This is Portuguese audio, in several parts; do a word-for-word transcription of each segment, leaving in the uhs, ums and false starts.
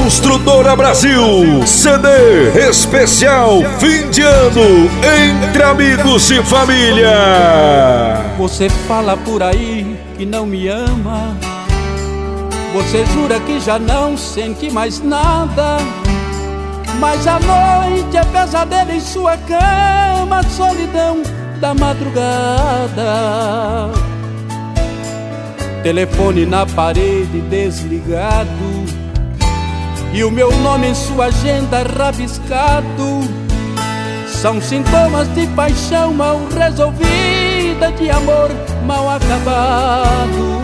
Construtora Brasil, C D especial fim de ano, entre amigos e família. Você fala por aí que não me ama, você jura que já não sente mais nada, mas a noite é pesadelo em sua cama, solidão da madrugada. Telefone na parede desligado e o meu nome em sua agenda rabiscado. São sintomas de paixão mal resolvida, de amor mal acabado.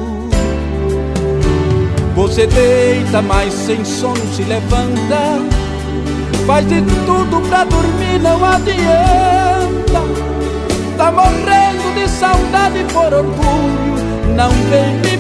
Você deita, mas sem sono se levanta, faz de tudo pra dormir, não adianta. Tá morrendo de saudade por orgulho, não vem me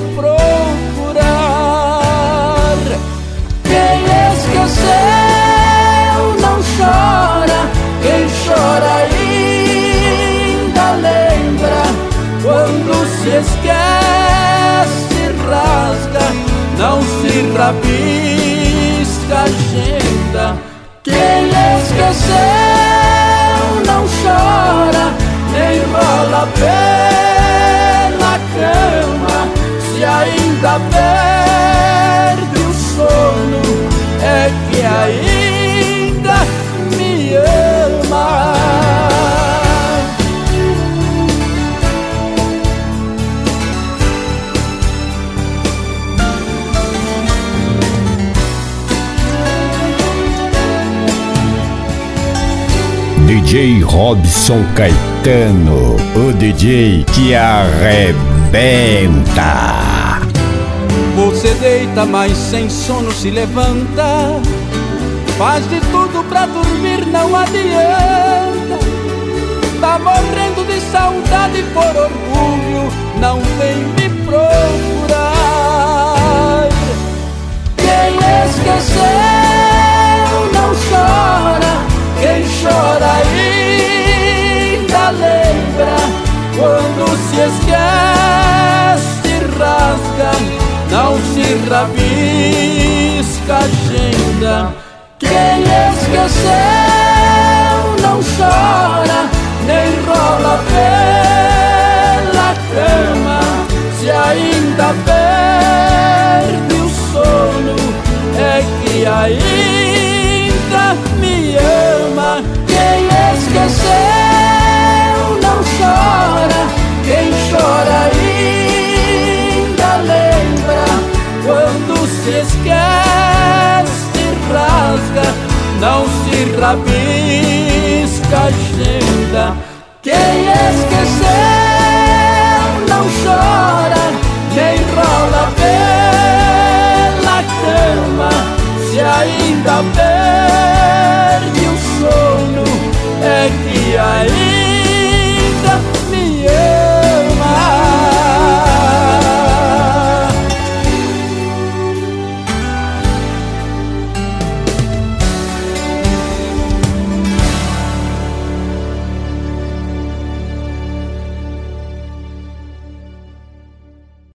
procurar. Quem esqueceu não chora, quem chora ainda lembra. Quando se esquece, rasga, não se rabisca a agenda. Quem esqueceu não chora, nem rola pela cama. Se ainda perde o sono, é que ainda me ama. D J Robson Caetano, o D J que arrebenta. Você deita, mas sem sono se levanta, faz de tudo pra dormir, não adianta. Tá morrendo de saudade por orgulho, não vem me procurar. Quem esqueceu não chora, quem chora ainda lembra. Quando se esquece, rasga, não se rabisca a agenda. Quem esqueceu não chora, nem rola pela cama. Se ainda perde o sono, é que ainda me ama. Quem esqueceu não chora, quem chora ainda lembra. Quando se esquece, rasga, não se rabisca a agenda. Quem esqueceu